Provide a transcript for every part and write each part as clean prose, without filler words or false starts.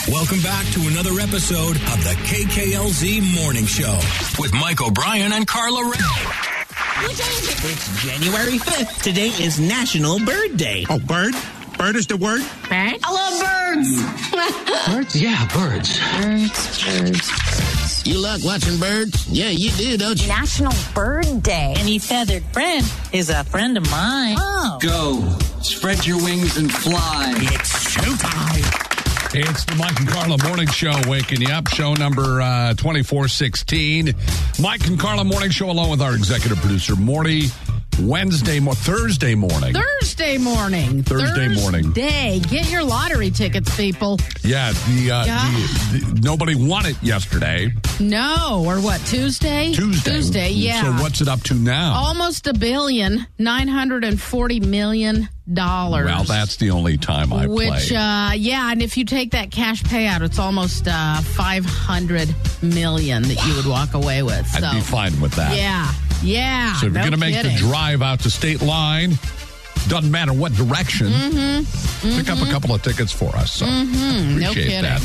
Welcome back to another episode of the KKLZ Morning Show with Mike O'Brien and Carla Ray. It's January 5th. Today is National Bird Day. Oh, bird? Bird is the word? Bird? I love birds. Birds? Yeah, birds. Birds. You like watching birds? Yeah, you do, don't you? National Bird Day. Any feathered friend is a friend of mine. Oh. Go. Spread your wings and fly. It's showtime. It's the Mike and Carla Morning Show, waking you up. Show number 2416. Mike and Carla Morning Show, along with our executive producer, Morty. Thursday morning. Thursday morning. Get your lottery tickets, people. Yeah, nobody won it yesterday. No, or what, Tuesday? Tuesday, yeah. So what's it up to now? Almost $1,940 million. Well, that's the only time I play. And if you take that cash payout, it's almost $500 million that you would walk away with. I'd be fine with that. Yeah. So if you're going to make the drive out to State Line, doesn't matter what direction, pick up a couple of tickets for us. So appreciate that.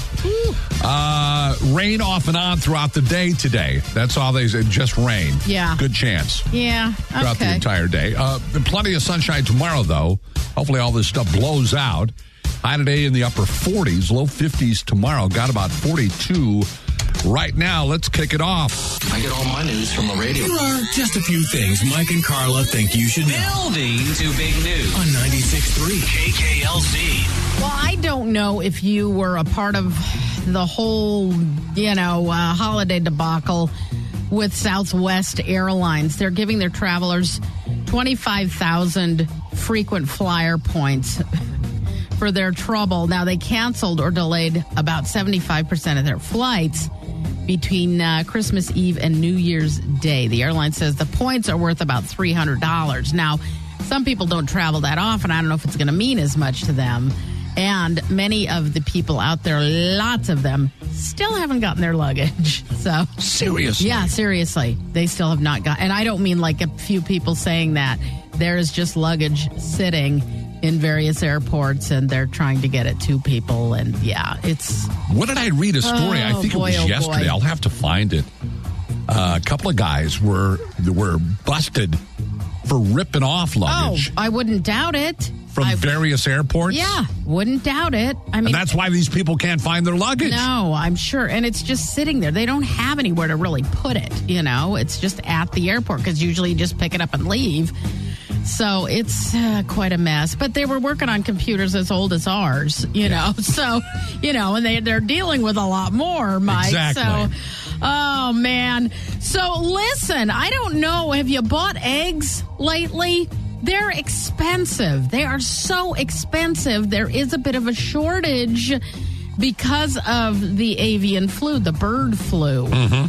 Rain off and on throughout the day today. That's all they said, just rain. Yeah. Good chance. Yeah. Throughout the entire day. Plenty of sunshine tomorrow, though. Hopefully all this stuff blows out. High today in the upper 40s, low 50s tomorrow. Got about 42 right now. Let's kick it off. I get all my news from the radio. There are just a few things Mike and Carla think you should know. Building to big news. On 96.3 KKLZ. Well, I don't know if you were a part of the whole, holiday debacle with Southwest Airlines. They're giving their travelers 25,000 frequent flyer points for their trouble. Now, they canceled or delayed about 75% of their flights between Christmas Eve and New Year's Day. The airline says the points are worth about $300. Now, some people don't travel that often. I don't know if it's going to mean as much to them. And many of the people out there, lots of them, still haven't gotten their luggage. So seriously? Yeah, seriously. They still have not got. And I don't mean like a few people saying that. There is just luggage sitting in various airports, and they're trying to get it to people. And yeah, it's... What did I read a story? I think it was yesterday. I'll have to find it. A couple of guys were busted for ripping off luggage. Oh, I wouldn't doubt it. From various airports? Yeah, wouldn't doubt it. I mean, and that's why these people can't find their luggage. No, I'm sure. And it's just sitting there. They don't have anywhere to really put it, It's just at the airport because usually you just pick it up and leave. So it's quite a mess. But they were working on computers as old as ours, So, and they're dealing with a lot more, Mike. Exactly. So, oh, man. So, listen, I don't know. Have you bought eggs lately? They're expensive. They are so expensive. There is a bit of a shortage because of the avian flu, the bird flu.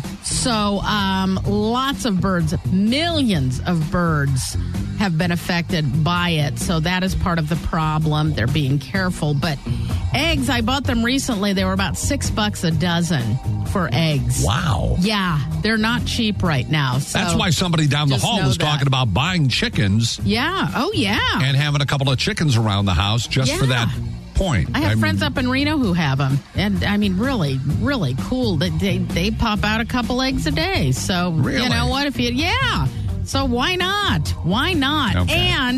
So lots of birds, millions of birds have been affected by it. So that is part of the problem. They're being careful. But eggs, I bought them recently. They were about $6 a dozen for eggs. Wow. Yeah, they're not cheap right now. So that's why somebody down the hall was talking about buying chickens. Yeah. Oh, yeah. And having a couple of chickens around the house just for that point. I have friends up in Reno who have them. And, I mean, really, really cool. They pop out a couple eggs a day. So, really? You know what? So why not? Why not? Okay.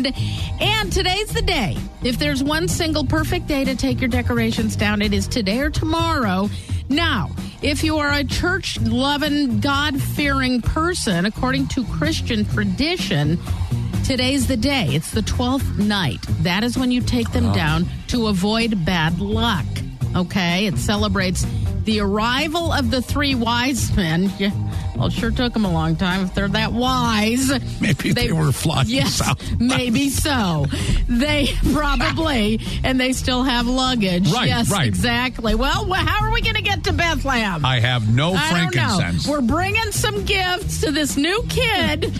And today's the day. If there's one single perfect day to take your decorations down, it is today or tomorrow. Now, if you are a church-loving, God-fearing person, according to Christian tradition, today's the day. It's the 12th night. That is when you take them down to avoid bad luck. Okay? It celebrates the arrival of the three wise men. Yeah. Well, it sure took them a long time if they're that wise. Maybe they were flying south. Maybe so. They probably, and they still have luggage. Right, yes, right. Exactly. Well, how are we going to get to Bethlehem? I have no frankincense. We're bringing some gifts to this new kid.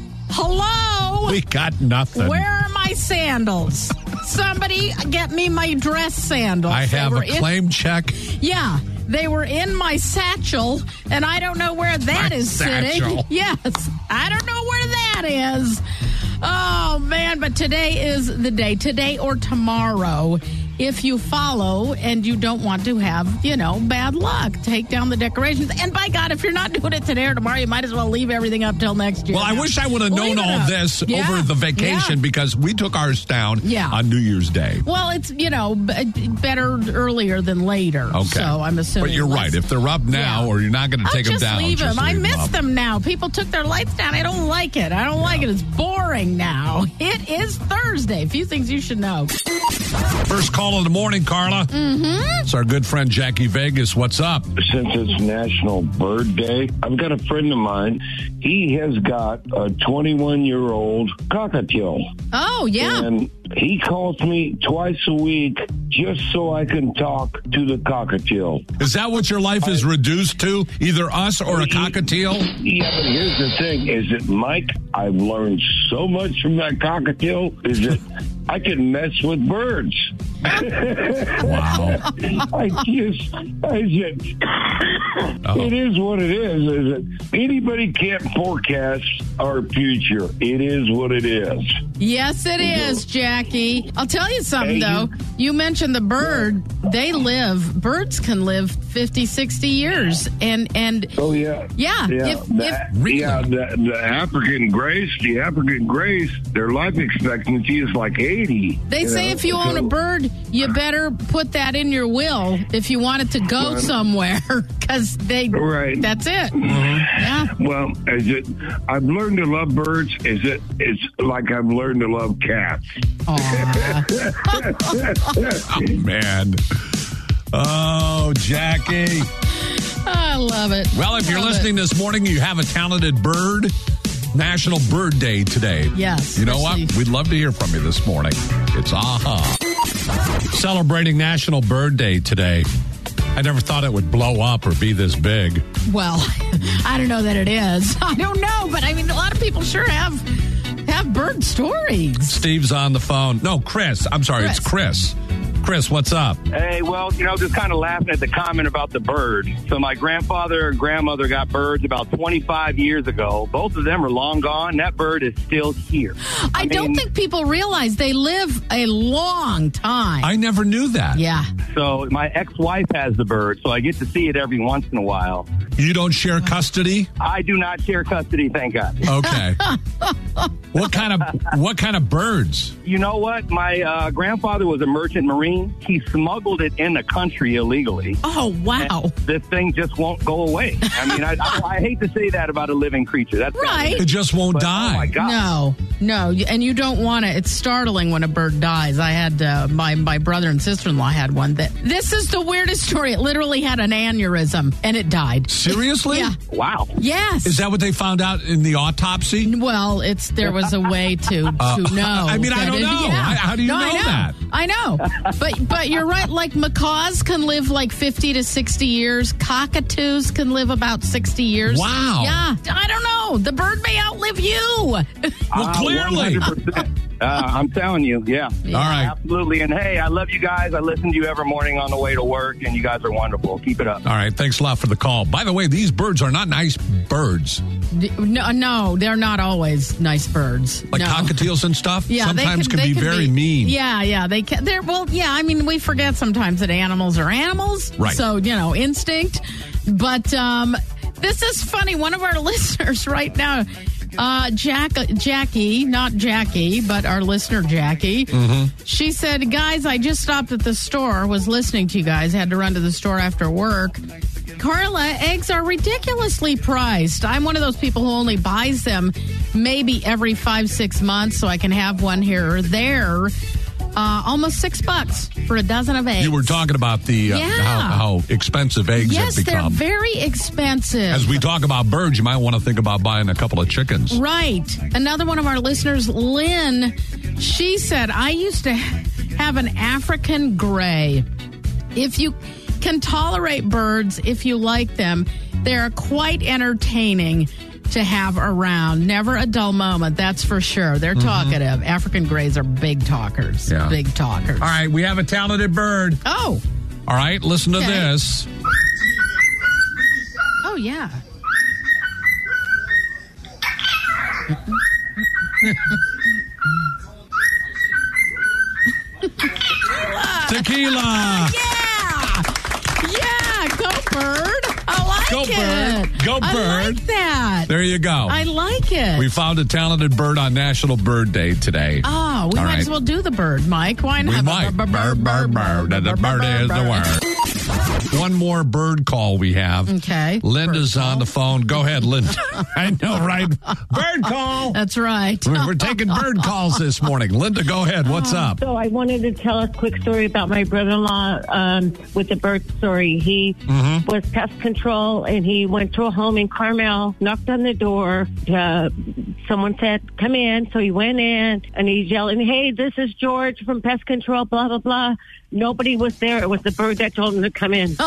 Hello? We got nothing. Where are my sandals? Somebody get me my dress sandals. I have a claim check. Yeah. They were in my satchel, and I don't know where that is sitting. Yes, I don't know where that is. Oh, man, but today is the day. Today or tomorrow if you follow and you don't want to have, bad luck. Take down the decorations. And by God, if you're not doing it today or tomorrow, you might as well leave everything up till next year. Well, I wish I would have known all this over the vacation because we took ours down on New Year's Day. Well, it's, better earlier than later. Okay. So I'm assuming. But you're right. If they're up now or you're not going to take them down, leave them. I miss them them now. People took their lights down. I don't like it. It's boring now. It is Thursday. A few things you should know. First call of the morning, Carla. Mm-hmm. It's our good friend Jackie Vegas. What's up? Since it's National Bird Day, I've got a friend of mine. He has got a 21-year-old cockatiel. Oh, yeah. And he calls me twice a week just so I can talk to the cockatiel. Is that what your life is reduced to? Either us or a cockatiel? Yeah, but here's the thing. Is that, Mike, I've learned so much from that cockatiel is that I can mess with birds. Wow. It is what it is that anybody can't forecast our future. It is what it is. Yes, it is, Jackie. I'll tell you something, though. You mentioned the bird. Birds can live 50, 60 years. And oh, yeah. Yeah. The African grays, their life expectancy is like 80. They say if you own a bird, you better put that in your will if you want it to go somewhere, because that's it. Mm-hmm. Yeah. Well, I've learned to love birds. It's like I've learned to love cats. Oh, man. Oh, Jackie. I love it. Well, if you're listening this morning, you have a talented bird. National Bird Day today. Yes. You know what? We'd love to hear from you this morning. It's celebrating National Bird Day today. I never thought it would blow up or be this big. Well, I don't know that it is. I don't know, but I mean, a lot of people sure have bird stories. Steve's on the phone. No, Chris. I'm sorry, it's Chris. Chris, what's up? Hey, well, just kind of laughing at the comment about the bird. So my grandfather and grandmother got birds about 25 years ago. Both of them are long gone. That bird is still here. I don't think people realize they live a long time. I never knew that. Yeah. So my ex-wife has the bird, so I get to see it every once in a while. You don't share custody? I do not share custody, thank God. Okay. What kind of birds? You know what? My grandfather was a merchant marine. He smuggled it in the country illegally. Oh, wow. This thing just won't go away. I mean, I hate to say that about a living creature. That's right. It just won't die. Oh, my God. No. And you don't want to. It's startling when a bird dies. I had my brother and sister-in-law had one. This is the weirdest story. It literally had an aneurysm, and it died. Seriously? Yeah. Wow. Yes. Is that what they found out in the autopsy? Well, there was a way to know. I mean, I don't know. Yeah. How do you know that? I know. But you're right. Like macaws can live like 50 to 60 years. Cockatoos can live about 60 years. Wow. Yeah. I don't know. The bird may outlive you. Well, clearly. 100%. I'm telling you, yeah. All right. Absolutely. And hey, I love you guys. I listen to you every morning on the way to work, and you guys are wonderful. Keep it up. All right. Thanks a lot for the call. By the way, these birds are not nice birds. No, they're not always nice birds. Like cockatiels and stuff? Yeah, sometimes can be very mean. Yeah, they can. I mean, we forget sometimes that animals are animals. Right. So, instinct. But this is funny. One of our listeners right now, Jackie, not Jackie, but our listener Jackie. Mm-hmm. She said, guys, I just stopped at the store, was listening to you guys, had to run to the store after work. Carla, eggs are ridiculously priced. I'm one of those people who only buys them maybe every 5-6 months so I can have one here or there. Almost $6 for a dozen of eggs. You were talking about the how expensive eggs have become. Yes, they're very expensive. As we talk about birds, you might want to think about buying a couple of chickens. Right. Another one of our listeners, Lynn, she said, I used to have an African gray. If you can tolerate birds, if you like them, they're quite entertaining to have around. Never a dull moment, that's for sure. They're talkative. African grays are big talkers. Yeah. Big talkers. All right, we have a talented bird. Oh. All right, listen to this. Oh, yeah. Tequila. Yeah, go bird. I like Go it. bird. Go I bird. like that. There you go. I like it. We found a talented bird on National Bird Day today. Oh, we All might right. as well do the bird, Mike. Why not? We might. Bird. The bird is the word. One more bird call we have. Okay. Linda's on the phone. Go ahead, Linda. I know, right? Bird call. That's right. We're taking bird calls this morning. Linda, go ahead. What's up? So I wanted to tell a quick story about my brother-in-law with the bird story. He was pest control, and he went to a home in Carmel, knocked on the door. Someone said, come in. So he went in, and he's yelling, hey, this is George from pest control, blah, blah, blah. Nobody was there. It was the bird that told him to come in.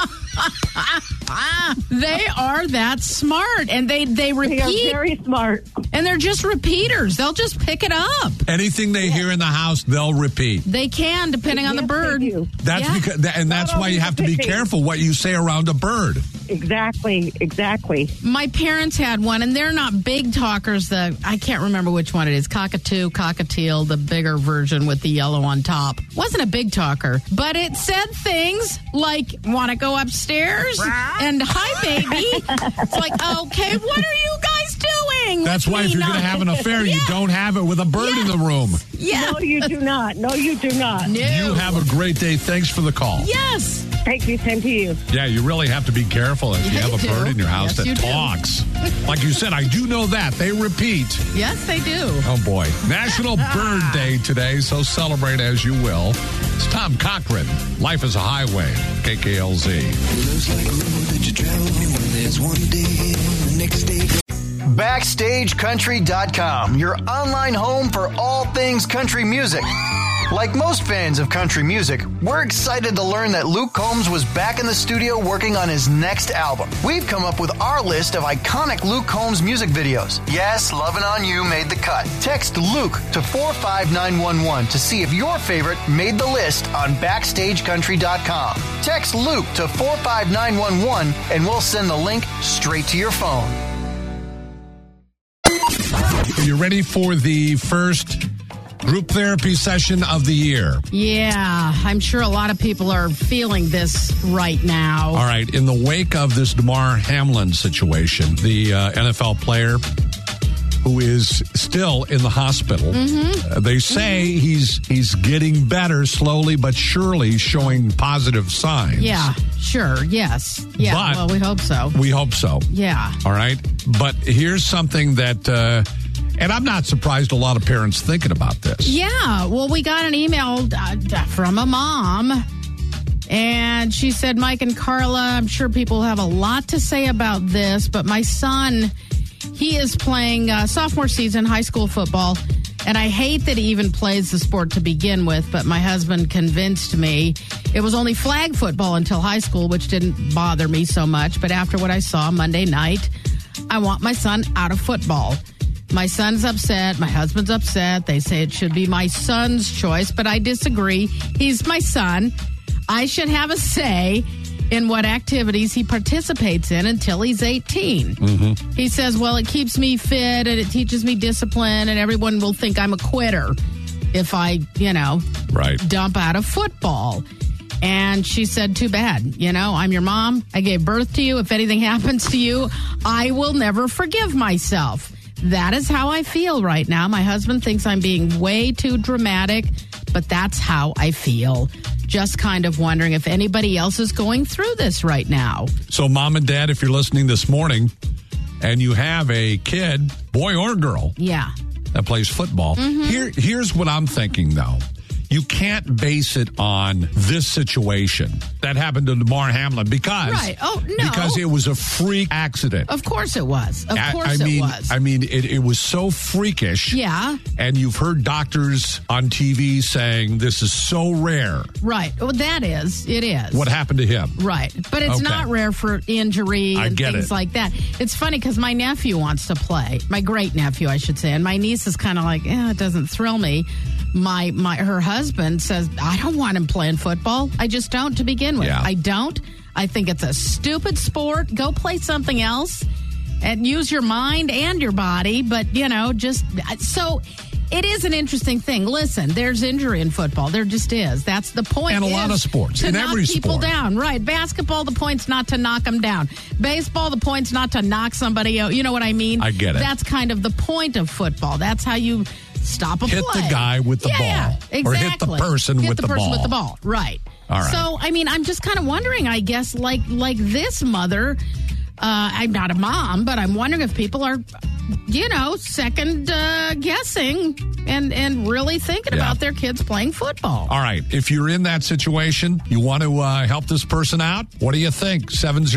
They are that smart, and they repeat. They are very smart. And they're just repeaters. They'll just pick it up. Anything they hear in the house, they'll repeat. They can, depending on the bird. That's because, and that's why you have to be careful what you say around a bird. Exactly. My parents had one, and they're not big talkers. I can't remember which one it is. Cockatoo, cockatiel, the bigger version with the yellow on top. Wasn't a big talker, but it said things like, want to go upstairs? And hi, baby. It's like, okay, what are you guys doing? That's why if you're going to have an affair, you don't have it with a bird in the room. Yeah. No, you do not. No. You have a great day. Thanks for the call. Yes. Thank you. Same to you. Yeah, you really have to be careful if you have a bird in your house that talks. Like you said, I do know that. They repeat. Yes, they do. Oh, boy. National Bird Day today, so celebrate as you will. It's Tom Cochran. Life is a Highway, KKLZ. BackstageCountry.com, your online home for all things country music. Like most fans of country music, we're excited to learn that Luke Combs was back in the studio working on his next album. We've come up with our list of iconic Luke Combs music videos. Yes, Lovin' On You made the cut. Text Luke to 45911 to see if your favorite made the list on BackstageCountry.com. Text Luke to 45911 and we'll send the link straight to your phone. Are you ready for the first group therapy session of the year? Yeah, I'm sure a lot of people are feeling this right now. All right. In the wake of this Damar Hamlin situation, the NFL player who is still in the hospital, they say he's getting better slowly but surely, showing positive signs. Yeah, sure. Yes. Yeah, But well, we hope so. We hope so. Yeah. All right. But here's something that... and I'm not surprised a lot of parents thinking about this. Yeah. Well, we got an email from a mom, and she said, Mike and Carla, I'm sure people have a lot to say about this, but my son, he is playing sophomore season high school football, and I hate that he even plays the sport to begin with, but my husband convinced me it was only flag football until high school, which didn't bother me so much. But after what I saw Monday night, I want my son out of football. My son's upset. My husband's upset. They say it should be my son's choice, but I disagree. He's my son. I should have a say in what activities he participates in until he's 18. He says, well, it keeps me fit and it teaches me discipline, and everyone will think I'm a quitter if I, dump out of football. And she said, too bad. I'm your mom. I gave birth to you. If anything happens to you, I will never forgive myself. That is how I feel right now. My husband thinks I'm being way too dramatic, but that's how I feel. Just kind of wondering if anybody else is going through this right now. So, Mom and Dad, if you're listening this morning and you have a kid, boy or girl, that plays football, here's what I'm thinking, though. You can't base it on this situation that happened to Damar Hamlin because it was a freak accident. Of course it was. It was. I mean, it was so freakish. Yeah. And you've heard doctors on TV saying this is so rare. Right. Well, it is. What happened to him? Right. But it's not rare for injury and things like that. It's funny because my nephew wants to play. My great nephew, I should say. And my niece is kind of like, it doesn't thrill me. Her husband says, I don't want him playing football. I just don't to begin with. Yeah. I don't. I think it's a stupid sport. Go play something else and use your mind and your body. But, so it is an interesting thing. Listen, there's injury in football. There just is. That's the point. And a lot of sports. To In knock every people sport. down. Right. Basketball, the point's not to knock them down. Baseball, the point's not to knock somebody out. You know what I mean? I get it. That's kind of the point of football. That's how you stop a Hit play. the guy with the ball. Yeah, exactly. Or hit the person with the Hit the person ball. with the ball. Right. All right. So, I mean, I'm just kind of wondering, I guess, like this mother, I'm not a mom, but I'm wondering if people are, second guessing and really thinking about their kids playing football. All right. If you're in that situation, you want to help this person out, what do you think?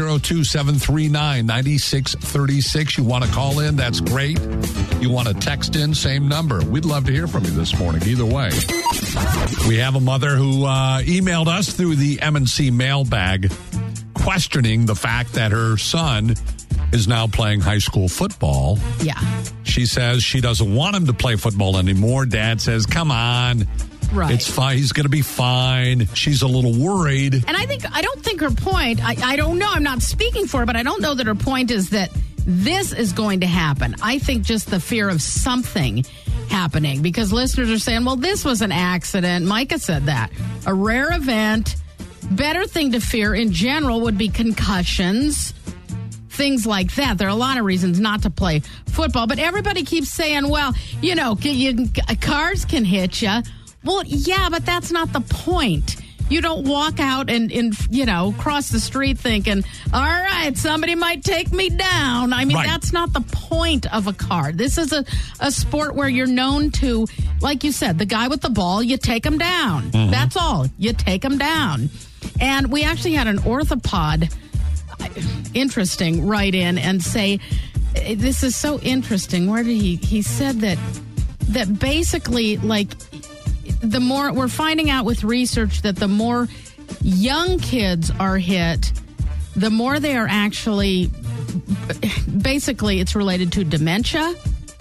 702-739-9636. You want to call in? That's great. You want to text in? Same number. We'd love to hear from you this morning. Either way. We have a mother who emailed us through the M&C mailbag questioning the fact that her son is now playing high school football. Yeah. She says she doesn't want him to play football anymore. Dad says, come on. Right. It's fine. He's going to be fine. She's a little worried. And I don't think her point, I don't know, I'm not speaking for her, but I don't know that her point is that this is going to happen. I think just the fear of something happening, because listeners are saying, well, this was an accident. Micah said that. A rare event. Better thing to fear in general would be concussions, things like that. There are a lot of reasons not to play football, but everybody keeps saying, well, cars can hit you. Well, yeah, but that's not the point. You don't walk out and cross the street thinking, all right, somebody might take me down. I mean, That's not the point of a car. This is a sport where you're known to, like you said, the guy with the ball, you take him down. Mm-hmm. That's all. You take him down. And we actually had an orthopod, interesting, write in and say, this is so interesting. Where did he said that basically, like, the more we're finding out with research that the more young kids are hit, the more they are actually, basically it's related to dementia.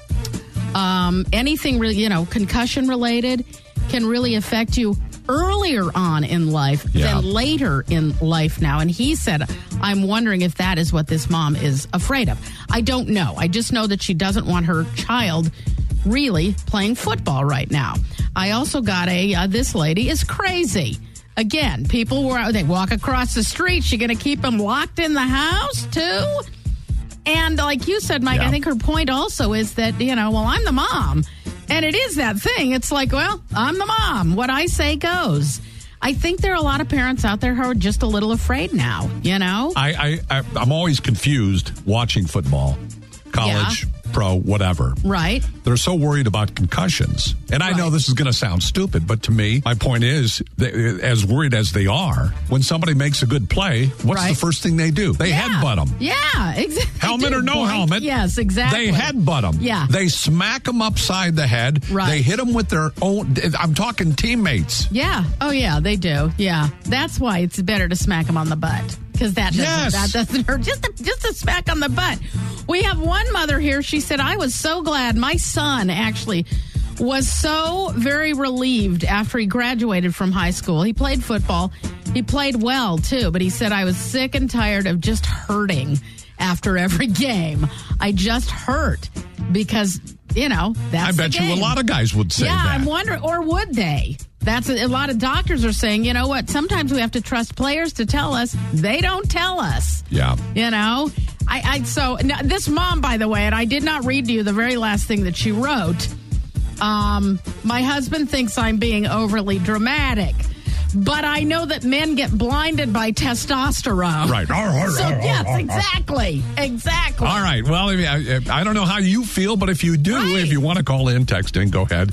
Anything really, concussion related can really affect you earlier on in life than later in life now. And he said, I'm wondering if that is what this mom is afraid of. I don't know. I just know that she doesn't want her child really playing football right now. I also got this lady is crazy. Again, they walk across the street. She going to keep them locked in the house too? And like you said, Mike, I think her point also is that, I'm the mom. And it is that thing. It's like, well, I'm the mom. What I say goes. I think there are a lot of parents out there who are just a little afraid now, I'm always confused watching football, college, pro, whatever. Right. They're so worried about concussions. And I know this is going to sound stupid, but to me, my point is, as worried as they are, when somebody makes a good play, what's the first thing they do? They headbutt them. Yeah, exactly. Helmet or no helmet. Yes, exactly. They headbutt them. Yeah. They smack them upside the head. Right. They hit them with their own, I'm talking teammates. Yeah. Oh, yeah, they do. Yeah. That's why it's better to smack them on the butt. Because that doesn't hurt. Just a smack on the butt. We have one mother here. She said, I was so glad. My son actually was so very relieved after he graduated from high school. He played football. He played well, too. But he said, I was sick and tired of just hurting after every game. I just hurt because, that's I bet the game. you a lot of guys would say that. Yeah, I'm wondering, or would they? That's a lot of doctors are saying, you know what, sometimes we have to trust players to tell us. They don't tell us. Yeah. So now, this mom, by the way, and I did not read to you the very last thing that she wrote. My husband thinks I'm being overly dramatic, but I know that men get blinded by testosterone. Right. So, yes, exactly. All right. Well, I don't know how you feel, but if you do, if you want to call in, text in, go ahead.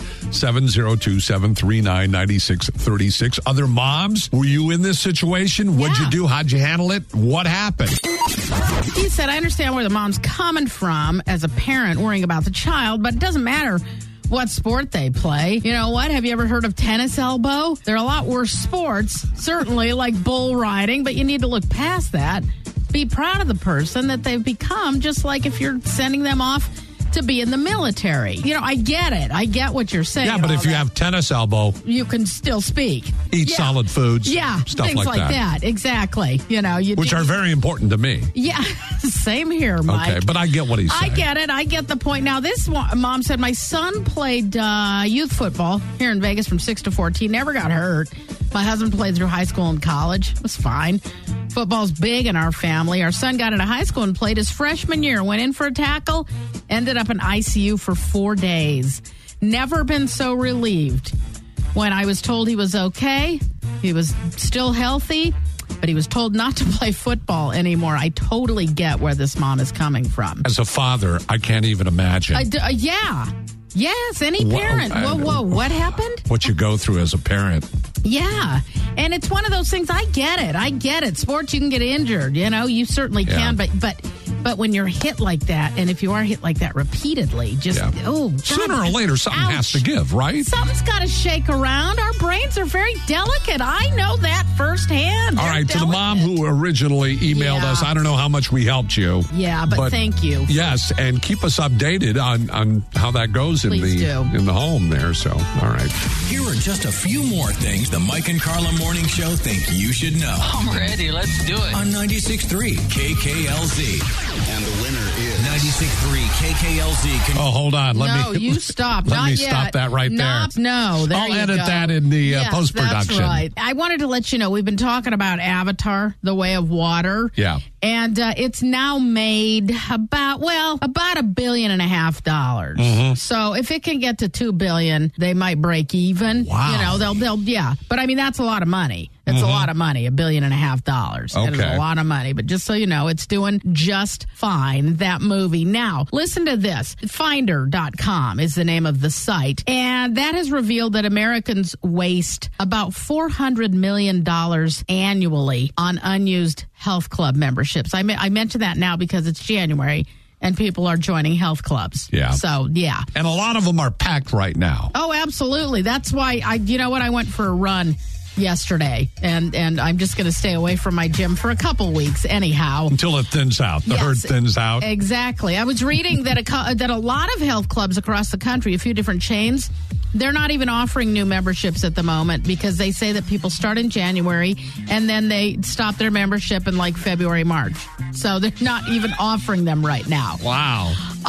702-739-9636. Other moms, were you in this situation? What'd you do? How'd you handle it? What happened? He said, I understand where the mom's coming from as a parent worrying about the child, but it doesn't matter what sport they play. You know what? Have you ever heard of tennis elbow? There are a lot worse sports, certainly, like bull riding, but you need to look past that. Be proud of the person that they've become, just like if you're sending them off to be in the military. I get it. I get what you're saying. Yeah, but if you have tennis elbow, you can still speak. Eat solid foods. Yeah, stuff things like that. Exactly. Which are very important to me. Yeah, same here, Mike. Okay, but I get what he's saying. I get it. I get the point. Now, this mom said, my son played youth football here in Vegas from 6 to 14. Never got hurt. My husband played through high school and college. It was fine. Football's big in our family. Our son got into high school and played his freshman year. Went in for a tackle. Ended up in ICU for 4 days. Never been so relieved. When I was told he was okay, he was still healthy, but he was told not to play football anymore. I totally get where this mom is coming from. As a father, I can't even imagine. Yeah. Yes, any parent. Whoa, what happened? What you go through as a parent. Yeah. And it's one of those things, I get it. Sports, you can get injured, you certainly can, but when you're hit like that, and if you are hit like that repeatedly, God, sooner or later, something has to give, right? Something's got to shake around. Our brains are very delicate. I know that firsthand. All right, to the mom who originally emailed us, I don't know how much we helped you. Yeah, but thank you. Yes, and keep us updated on how that goes in the home there. So, all right. Here are just a few more things the Mike and Carla Morning Show think you should know. I'm ready. Let's do it. On 96.3 KKLZ. And the winner is 96.3 KKLZ. Oh, hold on. You stop. Let me stop that right there. No, there I'll you edit go. that in the post-production. That's right. I wanted to let you know, we've been talking about Avatar, The Way of Water. Yeah. And it's now made about $1.5 billion. Mm-hmm. So if it can get to $2 billion, they might break even. Wow. They'll But I mean, that's a lot of money. It's a lot of money, $1.5 billion. Okay. It is a lot of money. But just so you know, it's doing just fine, that movie. Now, listen to this. Finder.com is the name of the site. And that has revealed that Americans waste about $400 million annually on unused health club memberships. I mention that now because it's January and people are joining health clubs. Yeah. So, yeah. And a lot of them are packed right now. Oh, absolutely. That's why I went for a run yesterday, and I'm just going to stay away from my gym for a couple weeks anyhow. Until it thins out. The herd thins out. Exactly. I was reading that a lot of health clubs across the country, a few different chains, they're not even offering new memberships at the moment because they say that people start in January and then they stop their membership in like February, March. So they're not even offering them right now. Wow.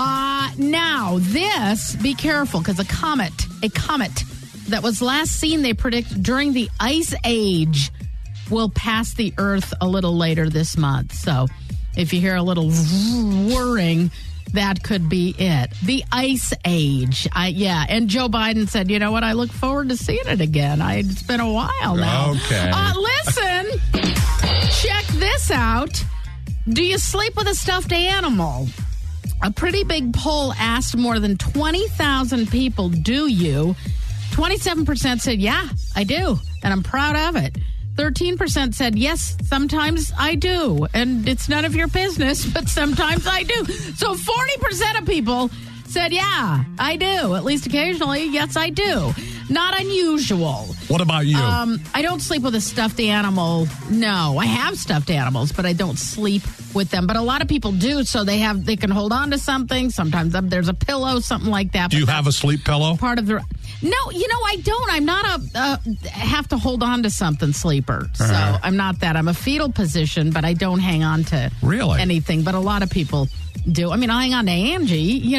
Now this, be careful, because a comet that was last seen, they predict, during the Ice Age will pass the Earth a little later this month. So if you hear a little whirring, that could be it. The Ice Age. And Joe Biden said, you know what, I look forward to seeing it again. It's been a while now. Okay. Listen, check this out. Do you sleep with a stuffed animal? A pretty big poll asked more than 20,000 people, do you? 27% said, yeah, I do, and I'm proud of it. 13% said, yes, sometimes I do, and it's none of your business, but sometimes I do. So 40% of people said, yeah, I do, at least occasionally. Yes, I do. Not unusual. What about you? I don't sleep with a stuffed animal. No, I have stuffed animals, but I don't sleep with them. But a lot of people do, so they can hold on to something. Sometimes there's a pillow, something like that. Do you have a sleep pillow? Part of the... No, I don't. I'm not a have to hold on to something sleeper. So I'm not that. I'm a fetal position, but I don't hang on to anything. But a lot of people do. I mean, I hang on to Angie,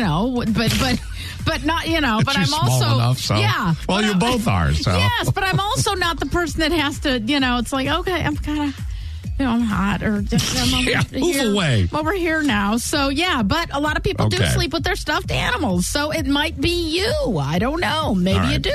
but not, but I'm also small enough, so. Yeah. Well, you both are. So yes, but I'm also not the person that has to. It's like, okay, I'm kind of. I'm hot, or move away. I'm over here now. So, yeah, but a lot of people do sleep with their stuffed animals. So it might be you. I don't know. Maybe you do.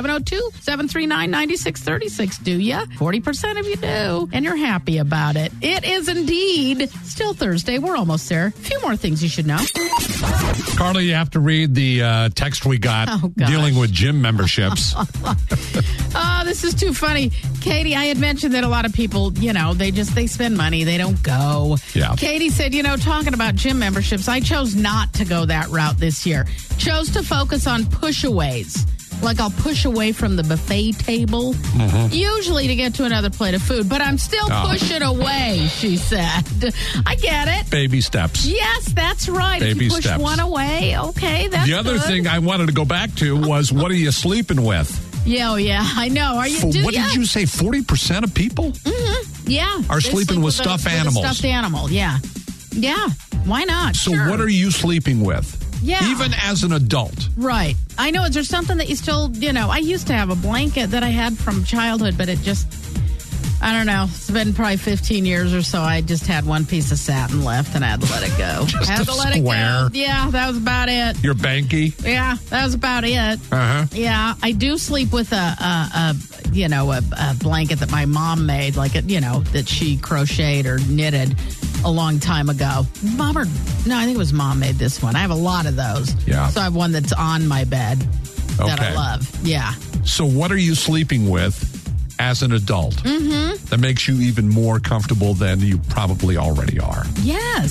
702-739-9636. Do you? 40% of you do. And you're happy about it. It is indeed still Thursday. We're almost there. A few more things you should know. Carla, you have to read the text we got dealing with gym memberships. This is too funny. Katie, I had mentioned that a lot of people, they spend money. They don't go. Yeah. Katie said, talking about gym memberships, I chose not to go that route this year. Chose to focus on push-aways. Like I'll push away from the buffet table, usually to get to another plate of food, but I'm still pushing away. baby, she said. I get it. Baby steps. Yes, that's right. Baby if you push steps. one away, okay, that's The other good. thing I wanted to go back to was, what are you sleeping with? Yeah, I know. Are you? What did you say? 40% of people Yeah, are they sleeping sleep with stuffed animals. A stuffed animal. Yeah. Why not? So Sure. what are you sleeping with? Yeah. Even as an adult. Right. I know. Is there something that you still? I used to have a blanket that I had from childhood, but it just. I don't know. It's been probably 15 years or so. I just had one piece of satin left, and I had to let it go. Just had a to let square. it go. Yeah, that was about it. Your Banky? Yeah, that was about it. Uh-huh. Yeah, I do sleep with a blanket that my mom made, that she crocheted or knitted a long time ago. I think it was Mom made this one. I have a lot of those. Yeah. So I have one that's on my bed that I Okay. love. Yeah. So what are you sleeping with as an adult that makes you even more comfortable than you probably already are? Yes.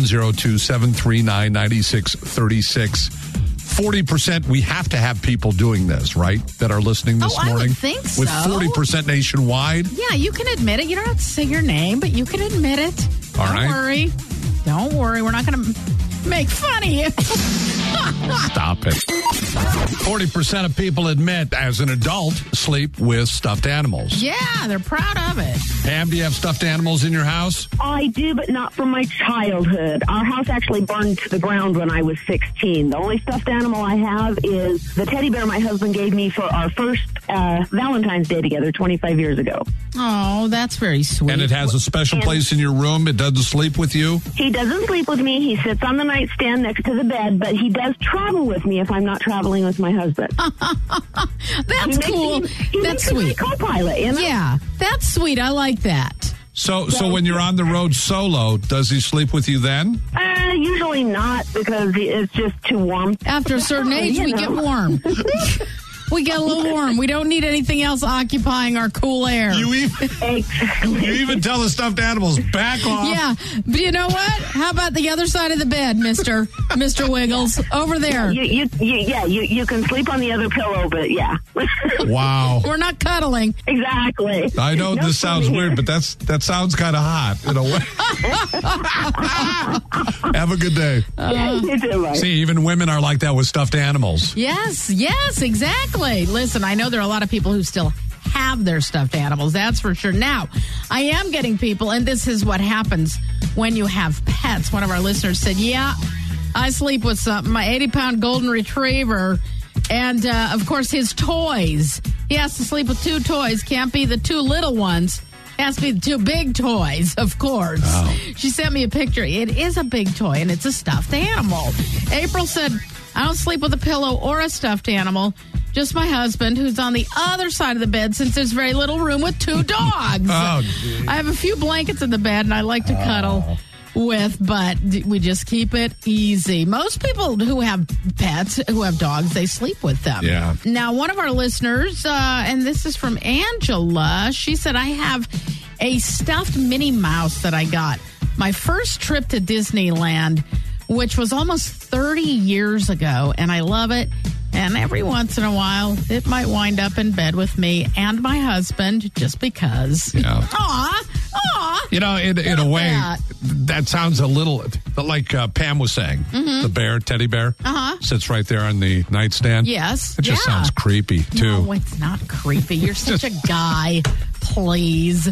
702-739-9636. 40%, we have to have people doing this, right? That are listening this I would morning. think With so. 40% nationwide. Yeah, you can admit it. You don't have to say your name, but you can admit it. All Don't right. worry. Don't worry. We're not going to make fun of you. Stop it. 40% of people admit as an adult sleep with stuffed animals. Yeah, they're proud of it. Pam, do you have stuffed animals in your house? I do, but not from my childhood. Our house actually burned to the ground when I was 16. The only stuffed animal I have is the teddy bear my husband gave me for our first Valentine's Day together 25 years ago. Oh, that's very sweet. And it has a special place in your room? It doesn't sleep with you? He doesn't sleep with me. He sits on the nightstand next to the bed, but he does travel with me if I'm not traveling with my husband. That's cool. That's sweet. Co-pilot, Yeah, that's sweet. I like that. So when you're on the road solo, does he sleep with you then? Usually not, because it's just too warm. After a certain age, we get warm. We get a little warm. We don't need anything else occupying our cool air. You even tell the stuffed animals, back off. Yeah, but you know what? How about the other side of the bed, Mr. Wiggles? Over there. You can sleep on the other pillow, but yeah. Wow. We're not cuddling. Exactly. I know No this sounds fun weird, here. but that sounds kind of hot in a way. Have a good day. You too, Mike. See, even women are like that with stuffed animals. Yes, exactly. Listen, I know there are a lot of people who still have their stuffed animals. That's for sure. Now, I am getting people, and this is what happens when you have pets. One of our listeners said, yeah, I sleep with my 80-pound golden retriever, and, of course, his toys. He has to sleep with 2 toys. Can't be the 2 little ones. Has to be the 2 big toys, of course. Wow. She sent me a picture. It is a big toy, and it's a stuffed animal. April said, I don't sleep with a pillow or a stuffed animal. Just my husband, who's on the other side of the bed since there's very little room with 2 dogs. Oh, geez. I have a few blankets in the bed, and I like to cuddle with, but we just keep it easy. Most people who have pets, who have dogs, they sleep with them. Yeah. Now, one of our listeners, and this is from Angela, she said, I have a stuffed Minnie Mouse that I got my first trip to Disneyland, which was almost 30 years ago, and I love it. And every once in a while, it might wind up in bed with me and my husband just because. Yeah. Aw. You know, in a way, that. that sounds a little like Pam was saying. The bear, teddy bear, sits right there on the nightstand. Yes. It just Yeah. sounds creepy, too. No, it's not creepy. You're such a guy. Please,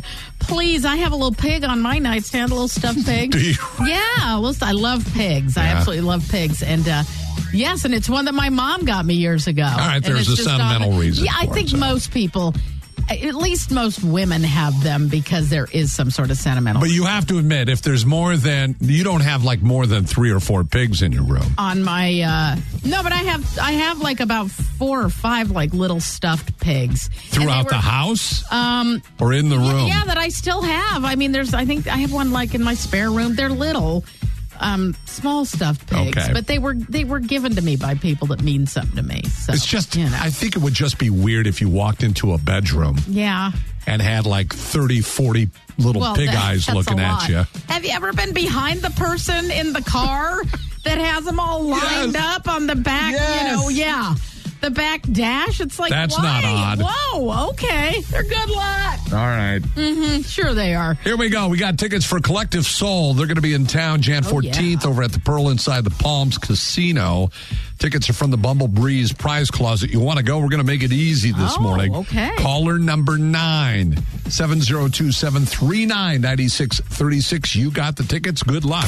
I have a little pig on my nightstand, a little stuffed pig. Do you? Yeah, I love pigs. I absolutely love pigs. And yes, and it's one that my mom got me years ago. All right, And there's it's a just sentimental reason Yeah, I for think it, so. most people, at least most women, have them because there is some sort of sentimental. But you have to admit, if there's more than, you don't have like more than 3 or 4 pigs in your room. On my no, but I have like about 4 or 5 like little stuffed pigs Throughout the house? Or in the room? Yeah, that I still have. I mean, I think I have one like in my spare room. They're little, small stuffed pigs, Okay. but they were given to me by people that mean something to me. So It's just, I think it would just be weird if you walked into a bedroom yeah. and had like 30, 40 little Well, pig eyes that's looking a at lot. you. Have you ever been behind the person in the car that has them all lined up on the back? Yes. Yeah. The back dash? It's like, That's why? not odd. Whoa, okay. They're good luck. All right. Mm-hmm. Sure they are. Here we go. We got tickets for Collective Soul. They're going to be in town Jan 14th over at the Pearl inside the Palms Casino. Tickets are from the Bumble Breeze prize closet. You want to go? We're going to make it easy this morning. Okay. Caller number 9, 702-739-9636. You got the tickets. Good luck.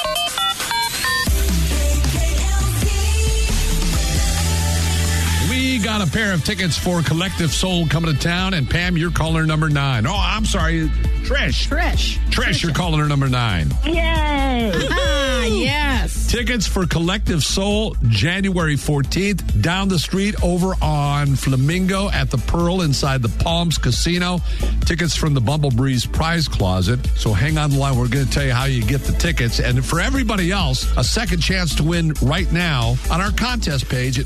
We got a pair of tickets for Collective Soul coming to town. And Pam, you're caller number 9. Oh, I'm sorry. Trish, you're caller number 9. Yay! Yes. Tickets for Collective Soul, January 14th, down the street over on Flamingo at the Pearl inside the Palms Casino. Tickets from the Bumble Breeze prize closet. So hang on the line. We're going to tell you how you get the tickets. And for everybody else, a second chance to win right now on our contest page at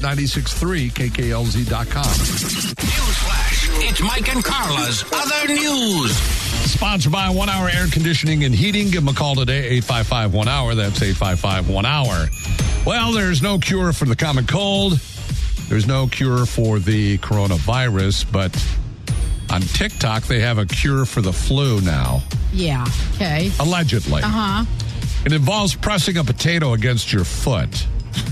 963kklz.com. Newsflash. It's Mike and Carla's Other News. Sponsored by 1 Hour Air Conditioning and Heating. Give them a call today, 855-1-HOUR. That's 855-1-HOUR. Well, there's no cure for the common cold. There's no cure for the coronavirus, but on TikTok, they have a cure for the flu now. Yeah, okay. Allegedly. Uh-huh. It involves pressing a potato against your foot.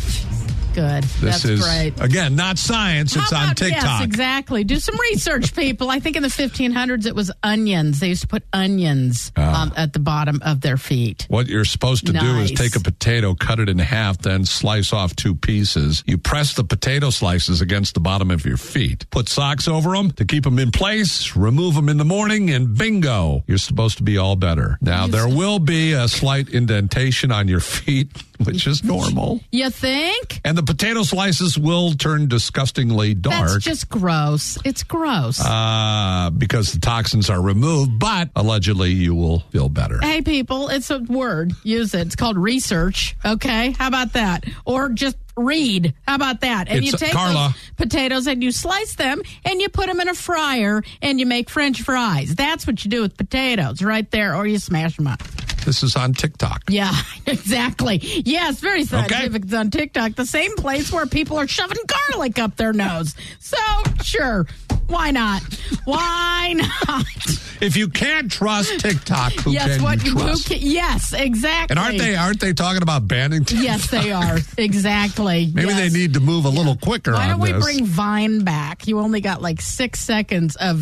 Good. This is great. Again, not science. It's on TikTok. Yes, exactly. Do some research, people. I think in the 1500s it was onions. They used to put onions at the bottom of their feet. What you're supposed to do is take a potato, cut it in half, then slice off 2 pieces. You press the potato slices against the bottom of your feet. Put socks over them to keep them in place. Remove them in the morning, and bingo, you're supposed to be all better. Now, there will be a slight indentation on your feet, which is normal. You think? And the potato slices will turn disgustingly dark. That's just gross. It's gross. Because the toxins are removed, but allegedly you will feel better. Hey, people, it's a word. Use it. It's called research. Okay? How about that? Or just read. How about that? And you take those potatoes and you slice them and you put them in a fryer and you make French fries. That's what you do with potatoes right there, or you smash them up. This is on TikTok. Yeah, exactly. Yes, very scientific. It's on TikTok, the same place where people are shoving garlic up their nose. So, sure. Why not? Why not? If you can't trust TikTok, who can you trust? Yes, exactly. And aren't they talking about banning TikTok? Yes, they are. Exactly. Maybe they need to move a little quicker on this. Why don't we bring Vine back? You only got like 6 seconds of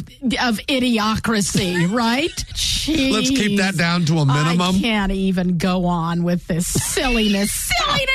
idiocracy, right? Jeez. Let's keep that down to a minimum. I can't even go on with this silliness.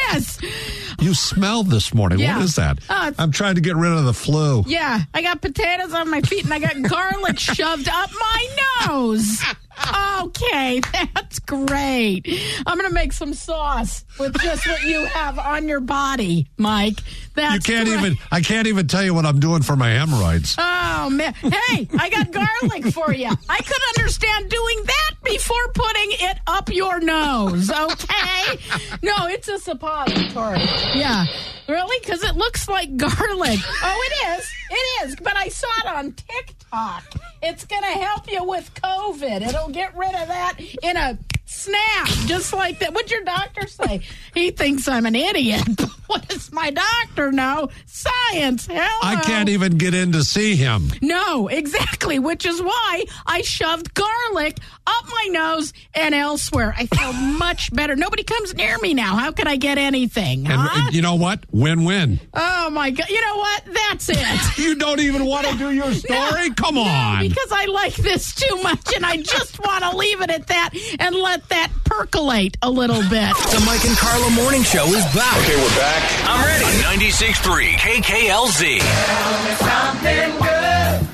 You smelled this morning. Yeah. What is that? I'm trying to get rid of the flu. Yeah, I got potatoes on my feet and I got garlic shoved up my nose. Okay, that's great. I'm going to make some sauce with just what you have on your body, Mike. That's I can't even tell you what I'm doing for my hemorrhoids. Oh, man. Hey, I got garlic for you. I could understand doing that before putting it up your nose, okay? No, it's a suppository. Yeah. Really? Because it looks like garlic. Oh, it is. It is. But I saw it on TikTok. It's going to help you with COVID. It'll get rid of that in a snap, just like that. What'd your doctor say? He thinks I'm an idiot. What does my doctor know? Science. Hello. I can't even get in to see him. No, exactly, which is why I shoved garlic up my nose and elsewhere. I feel much better. Nobody comes near me now. How could I get anything? And you know what? Win-win. Oh, my God. You know what? That's it. You don't even want to do your story? No, Come on. No, because I like this too much, and I just want to leave it at that and let that percolate a little bit. The Mike and Carla Morning Show is back. Okay, we're back. I'm ready. On 96.3 KKLZ. Something good.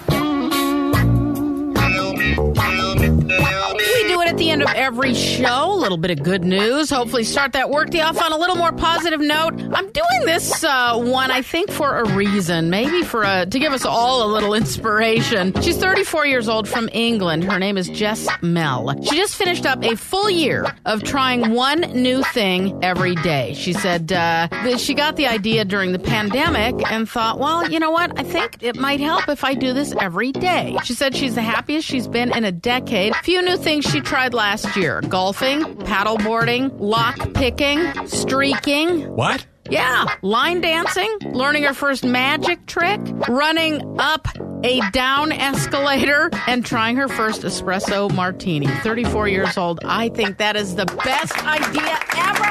We do it at the end of every show. A little bit of good news. Hopefully start that workday off on a little more positive note. I'm doing this one, I think, for a reason. Maybe to give us all a little inspiration. She's 34 years old from England. Her name is Jess Mell. She just finished up a full year of trying one new thing every day. She said that she got the idea during the pandemic and thought, well, you know what? I think it might help if I do this every day. She said she's the happiest she's been in a decade. Few new things she tried last year: golfing, paddleboarding, lock picking, streaking. What? Yeah, line dancing, learning her first magic trick, running up a down escalator, and trying her first espresso martini. 34 years old. I think that is the best idea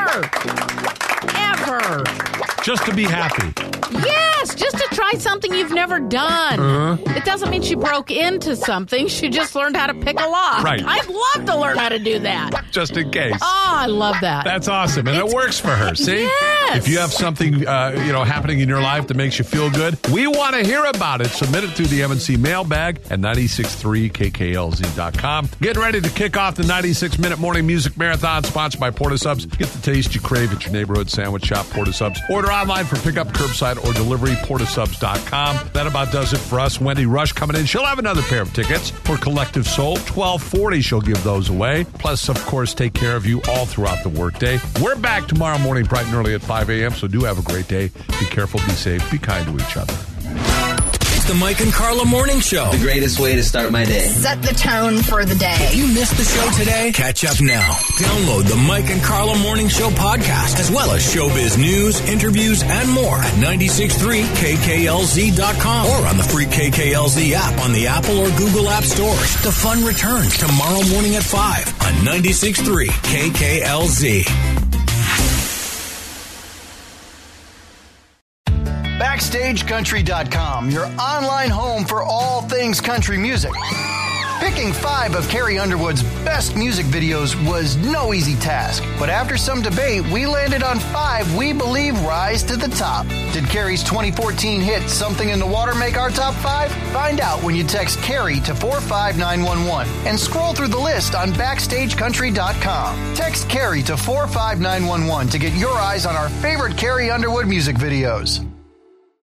ever. Just to be happy. Yes, just to try something you've never done. It doesn't mean she broke into something. She just learned how to pick a lock. Right. I'd love to learn how to do that. Just in case. Oh, I love that. That's awesome. And it works for her. See? Yes. If you have something happening in your life that makes you feel good, we want to hear about it. Submit it through the MNC mailbag at 963kklz.com. Getting ready to kick off the 96-minute morning music marathon sponsored by Porta Subs. Get the taste you crave at your neighborhood sandwich shop, Porta Subs. Order online for pickup, curbside, or delivery, portasubs.com. That about does it for us. Wendy Rush coming in. She'll have another pair of tickets for Collective Soul. 1240, she'll give those away. Plus, of course, take care of you all throughout the workday. We're back tomorrow morning bright and early at 5 a.m., so do have a great day. Be careful, be safe, be kind to each other. It's the Mike and Carla Morning Show. The greatest way to start my day. Set the tone for the day. If you missed the show today, catch up now. Download the Mike and Carla Morning Show podcast, as well as showbiz news, interviews, and more at 963kklz.com or on the free KKLZ app on the Apple or Google App Stores. The fun returns tomorrow morning at 5 on 96.3 KKLZ. BackstageCountry.com, your online home for all things country music. Picking 5 of Carrie Underwood's best music videos was no easy task, but after some debate, we landed on 5 we believe rise to the top. Did Carrie's 2014 hit Something in the Water make our top 5? Find out when you text Carrie to 45911 and scroll through the list on BackstageCountry.com. Text Carrie to 45911 to get your eyes on our favorite Carrie Underwood music videos.